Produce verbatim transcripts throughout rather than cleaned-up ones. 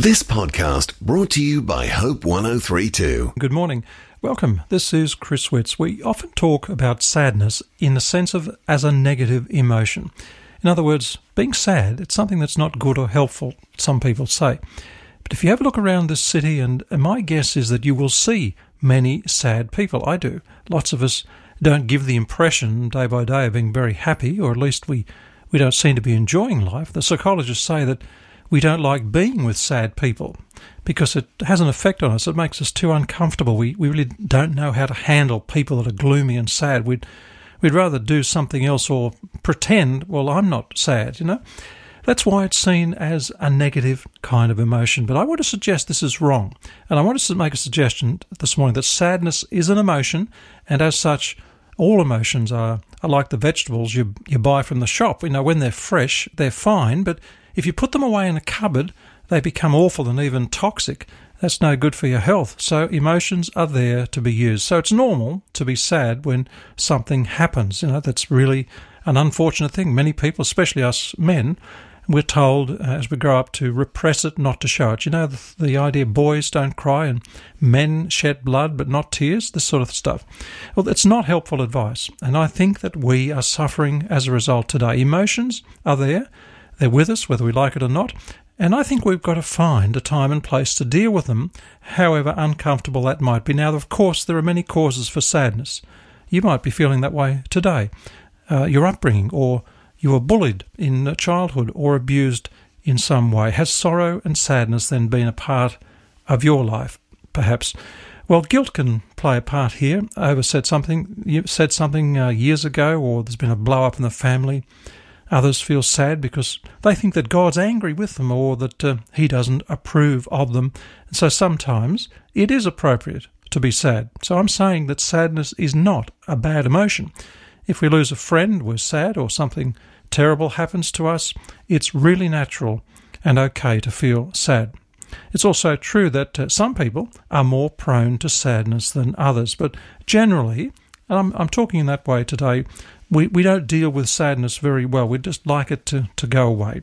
This podcast brought to you by Hope one oh three two. Good morning. Welcome. This is Chris Witz. We often talk about sadness in the sense of as a negative emotion. In other words, being sad, it's something that's not good or helpful, some people say. But if you have a look around this city, and my guess is that you will see many sad people. I do. Lots of us don't give the impression day by day of being very happy, or at least we, we don't seem to be enjoying life. The psychologists say that we don't like being with sad people because it has an effect on us. It makes us too uncomfortable. We we really don't know how to handle people that are gloomy and sad. We'd, we'd rather do something else or pretend, well, I'm not sad, you know. That's why it's seen as a negative kind of emotion. But I want to suggest this is wrong. And I want to make a suggestion this morning that sadness is an emotion, and as such, all emotions are, are like the vegetables you you buy from the shop. You know, when they're fresh, they're fine, but if you put them away in a cupboard, they become awful and even toxic. That's no good for your health. So emotions are there to be used. So it's normal to be sad when something happens. You know, that's really an unfortunate thing. Many people, especially us men, we're told uh, as we grow up to repress it, not to show it. You know, the, the idea boys don't cry and men shed blood but not tears, this sort of stuff. Well, it's not helpful advice. And I think that we are suffering as a result today. Emotions are there. They're with us, whether we like it or not, and I think we've got to find a time and place to deal with them, however uncomfortable that might be. Now, of course, there are many causes for sadness. You might be feeling that way today. Uh, your upbringing, or you were bullied in childhood or abused in some way. Has sorrow and sadness then been a part of your life, perhaps? Well, guilt can play a part here. Over said something, you said something uh, years ago, or there's been a blow-up in the family. Others feel sad because they think that God's angry with them, or that uh, he doesn't approve of them. And so sometimes it is appropriate to be sad. So I'm saying that sadness is not a bad emotion. If we lose a friend, we're sad, or something terrible happens to us, it's really natural and okay to feel sad. It's also true that uh, some people are more prone to sadness than others, but generally, and I'm, I'm talking in that way today, We we don't deal with sadness very well. We just like it to, to go away.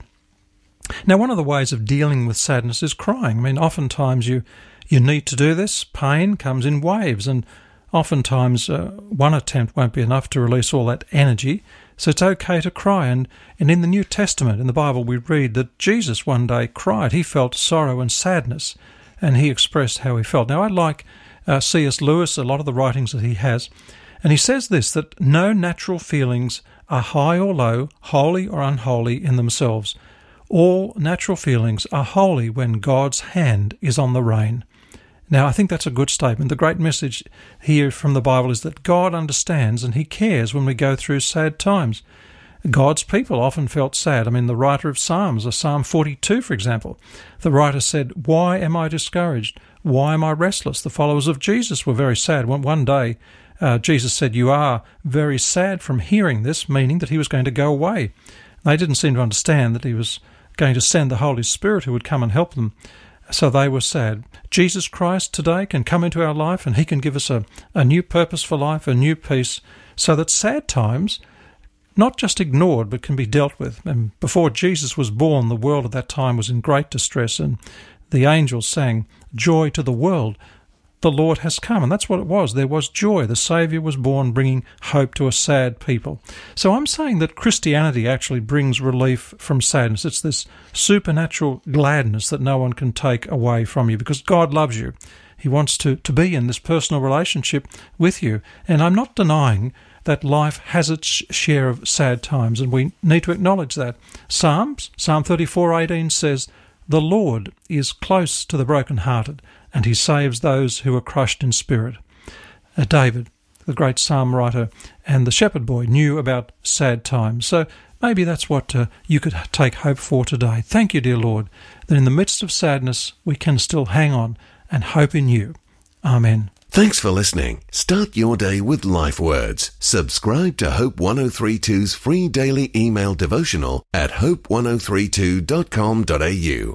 Now, one of the ways of dealing with sadness is crying. I mean, oftentimes you, you need to do this. Pain comes in waves, and oftentimes uh, one attempt won't be enough to release all that energy. So it's okay to cry. And, and in the New Testament, in the Bible, we read that Jesus one day cried. He felt sorrow and sadness, and he expressed how he felt. Now, I like uh, C S Lewis, a lot of the writings that he has, and he says this, that no natural feelings are high or low, holy or unholy in themselves. All natural feelings are holy when God's hand is on the rein. Now, I think that's a good statement. The great message here from the Bible is that God understands and he cares when we go through sad times. God's people often felt sad. I mean, the writer of Psalms, Psalm forty-two, for example, the writer said, "Why am I discouraged? Why am I restless?" The followers of Jesus were very sad. One, one day, Uh, Jesus said, "You are very sad from hearing this," meaning that he was going to go away. They didn't seem to understand that he was going to send the Holy Spirit who would come and help them. So they were sad. Jesus Christ today can come into our life, and he can give us a, a new purpose for life, a new peace, so that sad times, not just ignored, but can be dealt with. And before Jesus was born, the world at that time was in great distress, and the angels sang, "Joy to the world. The Lord has come," and that's what it was. There was joy. The Saviour was born, bringing hope to a sad people. So I'm saying that Christianity actually brings relief from sadness. It's this supernatural gladness that no one can take away from you, because God loves you. He wants to, to be in this personal relationship with you. And I'm not denying that life has its share of sad times, and we need to acknowledge that. Psalms, Psalm thirty-four eighteen says, "The Lord is close to the brokenhearted, and he saves those who are crushed in spirit." Uh, David, the great psalm writer, and the shepherd boy knew about sad times. So maybe that's what uh, you could take hope for today. Thank you, dear Lord, that in the midst of sadness we can still hang on and hope in you. Amen. Thanks for listening. Start your day with Life Words. Subscribe to Hope one oh three two's free daily email devotional at hope one oh three two dot com dot a u.